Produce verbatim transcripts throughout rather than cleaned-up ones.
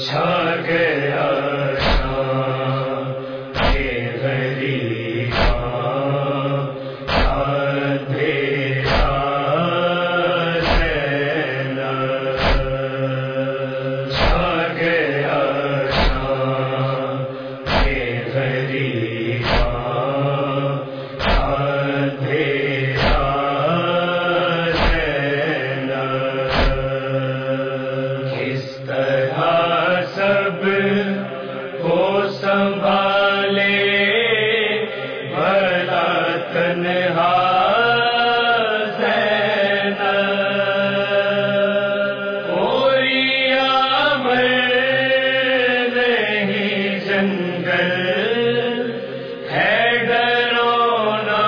چھا گیا شام کے غریباں اندھیرا زینب چھا گیا شام کے غریباں اندھیرا زینب کس طرح سب کو سنبھالے بھلا تنہا زینب کوئی عمر نہیں جنگل ہے ڈرونا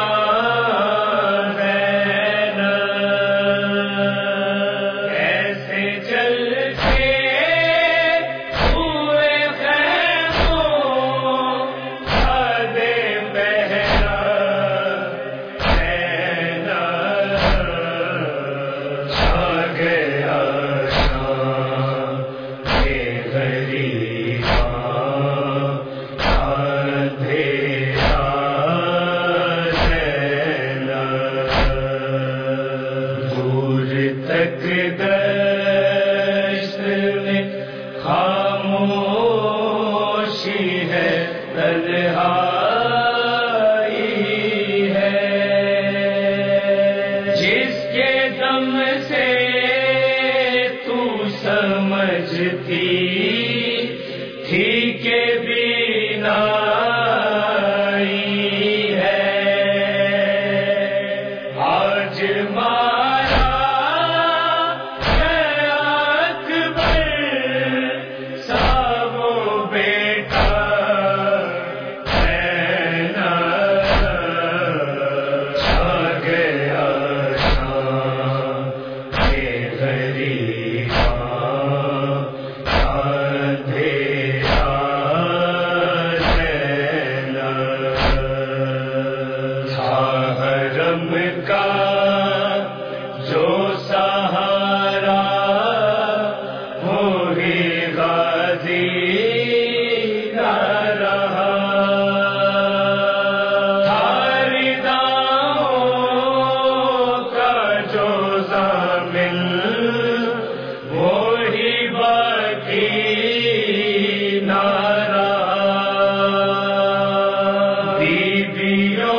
زینب ایسے چل کے دشت میں خاموشی ہے تنہائی ہے جس کے دم سے تو سمجھتی تھی کہ بینائی ہے آج کا جو سہارا وہی غازی نہ رہا رداؤں کا جو ضامن وہی باقی نہ رہا بیویوں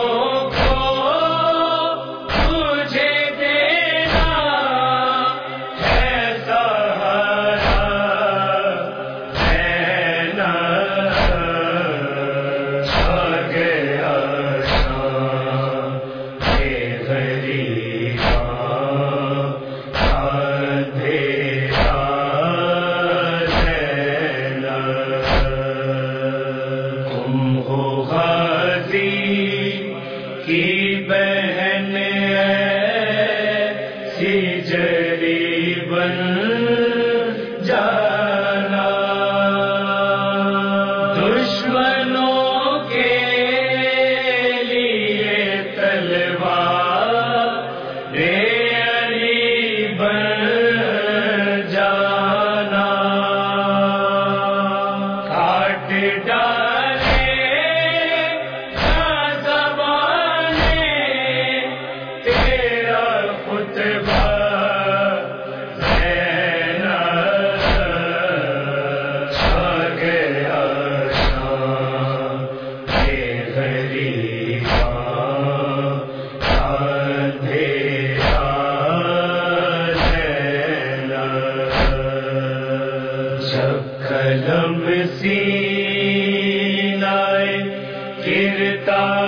کی بہن ایسی جری بن جانا دشمنوں کے لیے تلوار علی بن جانا کاٹ ڈالے قلم سینائے گرتا